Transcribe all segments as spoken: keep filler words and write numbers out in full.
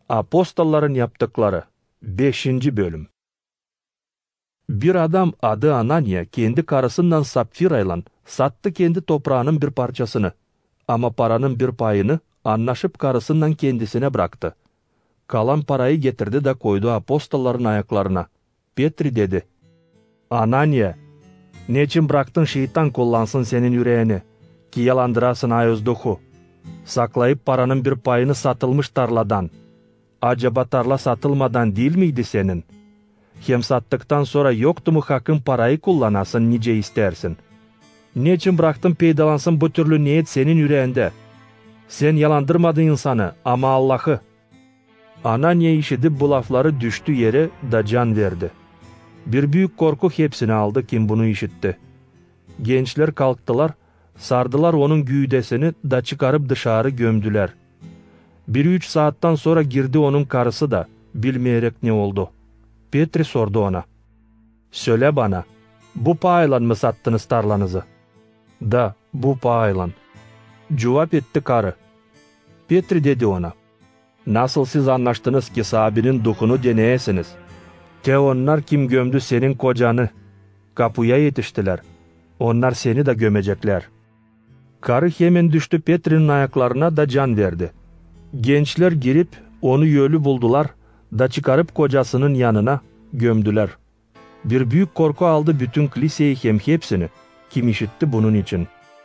Apostolların yaptıkları beşinci bölüm. Bir adam adı Anania kendi karısından Sapfira'yla sattı kendi toprağının bir parçasını. Ama paranın bir payını anlaşıp karısından kendisine bıraktı. Kalan parayı getirdi de koydu apostolların ayaklarına. Petri dedi: Anania, niçin bıraktın şeytan kullansın senin yüreğini, ki yalandırasın ayozduhu? Saklayıp paranın bir payını satılmış tarladan. Acaba tarla satılmadan değil miydi senin? Hem sattıktan sonra yoktu mu hakkın parayı kullanasın nice istersin? Niçin bıraktın peydalansın bu türlü niyet senin yüreğinde? Sen yalandırmadın insanı ama Allah'ı. Anania işitip bu lafları düştü yere da can verdi. Bir büyük korku hepsini aldı kim bunu işitti. Gençler kalktılar, sardılar onun güydesini da çıkarıp dışarı gömdüler. Bir üç saatten sonra girdi onun karısı da, bilmeyerek ne oldu. Petri sordu ona: Söyle bana, bu payla mı sattınız tarlanızı? Da, bu payla. Cevap etti karı. Petri dedi ona: Nasıl siz anlaştınız ki sahabinin duhunu deneyesiniz? Te onlar kim gömdü senin kocanı? Kapıya yetiştiler. Onlar seni de gömecekler. Karı hemen düştü Petri'nin ayaklarına da can verdi. Gençler girip onu ölü buldular da çıkarıp kocasının yanına gömdüler. Bir büyük korku aldı bütün kiliseyi hem hepsini. Kim işitti bunun için?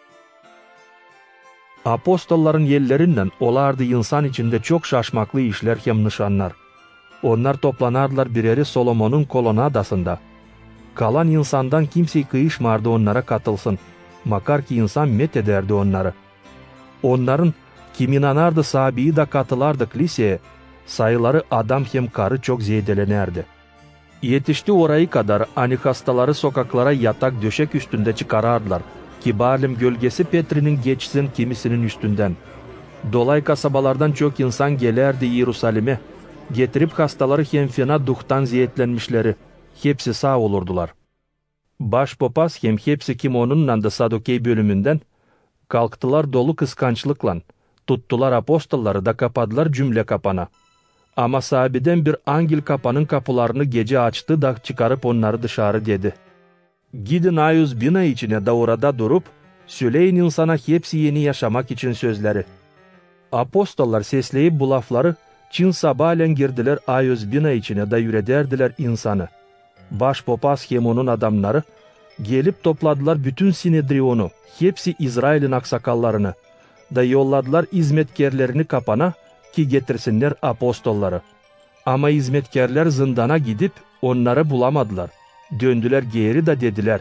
Apostolların yerlerinden olardı insan içinde çok şaşmaklı işler hem nişanlar. Onlar toplanardılar bireri Solomon'un kolonadasında. Kalan insandan kimse kıyışmardı onlara katılsın. Makar ki insan met ederdi onları. Onların kim inanardı sahabeyi da katılardı kiliseye, sayıları adam hem karı çok zeydelenirdi. Yetişti orayı kadar ani hastaları sokaklara yatak döşek üstünde çıkarardılar. Kibarlim gölgesi Petri'nin geçsin kimisinin üstünden. Dolay kasabalardan çok insan gelerdi Yerusalim'e. Getirip hastaları hem fena duhtan ziyetlenmişleri. Hepsi sağ olurdular. Başpapaz hem hepsi kim onunla da Sadokey bölümünden kalktılar dolu kıskançlıkla. Tuttular apostolları da kapadılar cümle kapana. Ama sahabeden bir angel kapanın kapılarını gece açtı da çıkarıp onları dışarı dedi: Gidin ayuz bina içine da orada durup söyleyin insana hepsi yeni yaşamak için sözleri. Apostollar sesleyip bu lafları Çin sabahleyin girdiler ayuz bina içine da yürederdiler insanı. Başpapaz hem onun adamları gelip topladılar bütün Sinedrion'u, hepsi İsrail'in aksakallarını da yolladılar hizmetkarlarını kapana ki getirsinler apostolları. Ama hizmetkarlar zindana gidip onları bulamadılar. Döndüler geri de dediler: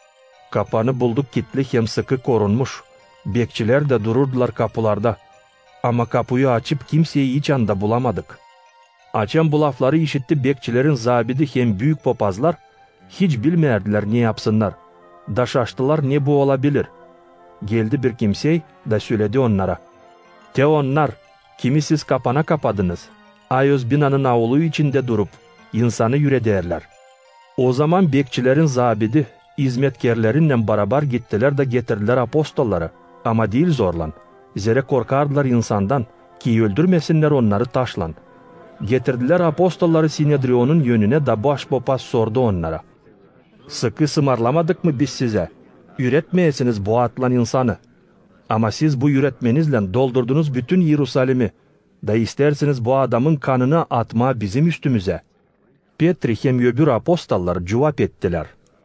Kapanı bulduk kilitli hem sıkı korunmuş. Bekçiler de dururdular kapılarda. Ama kapıyı açıp kimseyi hiç anda bulamadık. Açan bu lafları işitti bekçilerin zabidi hem büyük papazlar, hiç bilmerdiler ne yapsınlar. Da şaştılar ne bu olabilir. Geldi bir kimsey da söyledi onlara: Te onlar, kimi siz kapana kapadınız? Ayos binanın avlu içinde durup insanı yürederler. O zaman bekçilerin zabidi hizmetkarlarıyla beraber gittiler de getirdiler apostolları. Ama değil zorlan. Zere korkardılar insandan ki öldürmesinler onları taşlan. Getirdiler apostolları Sinedrion'un yönüne da başpapaz sordu onlara: Sıkı sımarlamadık mı biz size? Üretmeyesiniz bu atlan insanı. Ama siz bu üretmenizle doldurdunuz bütün Yerusalim'i. Da istersiniz bu adamın kanını atma bizim üstümüze. Petri hem öbür apostollar cevap ettiler: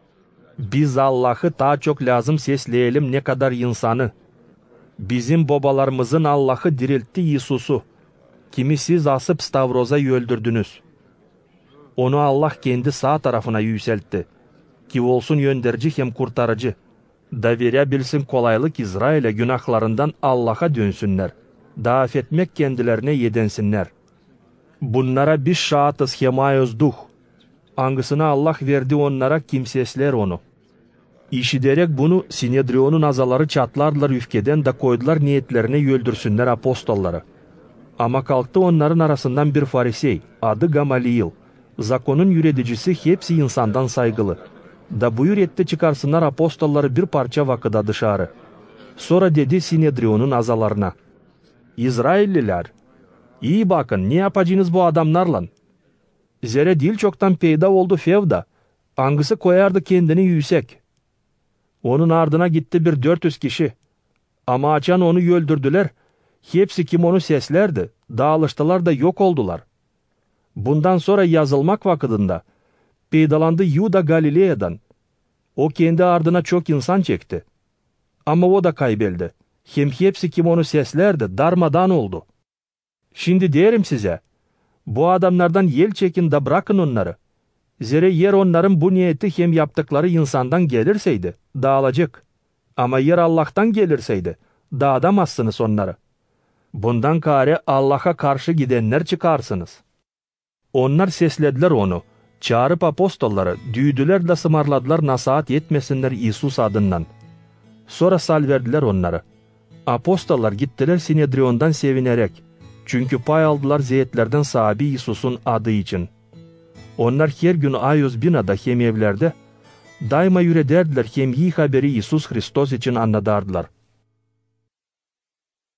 Biz Allah'ı daha çok lazım sesleyelim ne kadar insanı. Bizim babalarımızın Allah'ı diriltti Yesus'u. Kimi siz asıp Stavroz'a öldürdünüz. Onu Allah kendi sağ tarafına yükseltti. Ki olsun gönderici hem kurtarıcı. Da verebilsin kolaylık İsrail'e günahlarından Allah'a dönsünler. Da affetmek kendilerine yedensinler. Bunlara biz şahatız hem ayozduh. Hangisini Allah verdi onlara kimsesler onu. İşiderek bunu Sinedrion'un azaları çatlardılar üfkeden da koydular niyetlerine öldürsünler apostolları. Ama kalktı onların arasından bir farisey, adı Gamaliel. Zakonun yöneticisi hepsi insandan saygılı. Da buyur etti çıkarsınlar apostolları bir parça vakıda dışarı. Sonra dedi Sinedrion'un azalarına: İsrailliler, İyi bakın, ne yapacağınız bu adamlarla? Zere dil çoktan peyda oldu Fevda. Hangisi koyardı kendini yüksek? Onun ardına gitti bir dört yüz kişi. Ama açan onu öldürdüler. Hepsi kim onu seslerdi. Dağılıştılar da yok oldular. Bundan sonra yazılmak vakitinde peydalandı Yuda Galilea'dan. O kendi ardına çok insan çekti. Ama o da kaybeldi. Hem hepsi kim onu seslerdi darmadan oldu. Şimdi derim size, bu adamlardan yel çekin da bırakın onları. Zere yer onların bu niyeti hem yaptıkları insandan gelirseydi dağılacak. Ama yer Allah'tan gelirseydi dağıtamazsınız onları. Bundan kare Allah'a karşı gidenler çıkarsınız. Onlar seslediler onu. Çağırıp apostolları düğdüler de sımarladılar nasihat etmesinler İsus adından. Sonra sal verdiler onları. Apostollar gittiler Sinedrion'dan sevinerek. Çünkü pay aldılar zeytlerden sahibi İsus'un adı için. Onlar her gün Ayos binada hem evlerde daima yürederdiler hem iyi haberi İsus Hristos için anladardılar.